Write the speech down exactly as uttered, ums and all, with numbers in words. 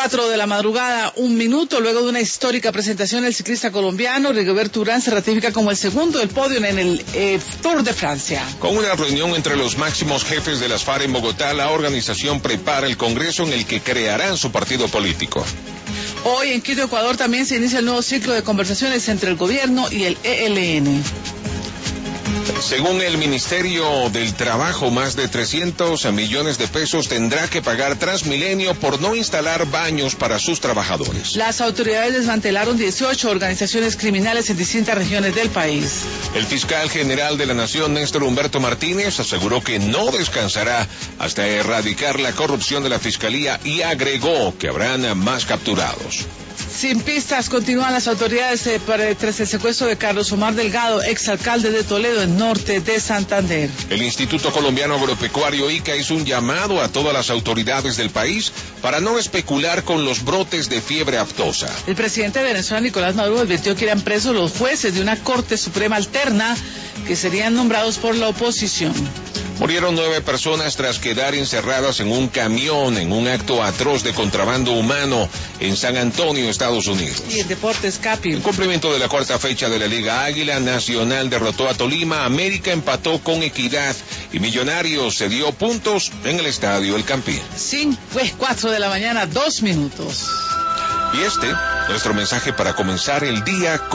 Cuatro de la madrugada, un minuto, luego de una histórica presentación, el ciclista colombiano Rigoberto Urán se ratifica como el segundo del podio en el eh, Tour de Francia. Con una reunión entre los máximos jefes de las FARC en Bogotá, la organización prepara el congreso en el que crearán su partido político. Hoy en Quito, Ecuador, también se inicia el nuevo ciclo de conversaciones entre el gobierno y el E L N. Según el Ministerio del Trabajo, más de trescientos millones de pesos tendrá que pagar Transmilenio por no instalar baños para sus trabajadores. Las autoridades desmantelaron dieciocho organizaciones criminales en distintas regiones del país. El fiscal general de la Nación, Néstor Humberto Martínez, aseguró que no descansará hasta erradicar la corrupción de la Fiscalía y agregó que habrán más capturados. Sin pistas continúan las autoridades eh, para, tras el secuestro de Carlos Omar Delgado, exalcalde de Toledo, en norte de Santander. El Instituto Colombiano Agropecuario I C A hizo un llamado a todas las autoridades del país para no especular con los brotes de fiebre aftosa. El presidente de Venezuela, Nicolás Maduro, advirtió que irán presos los jueces de una Corte Suprema alterna que serían nombrados por la oposición. Murieron nueve personas tras quedar encerradas en un camión en un acto atroz de contrabando humano en San Antonio, Estados Unidos. Y el Deportes Capi. En cumplimiento de la cuarta fecha de la Liga Águila, Nacional derrotó a Tolima, América empató con Equidad y Millonarios se dio puntos en el Estadio El Campín. Sí, pues cuatro de la mañana, dos minutos. Y este, nuestro mensaje para comenzar el día con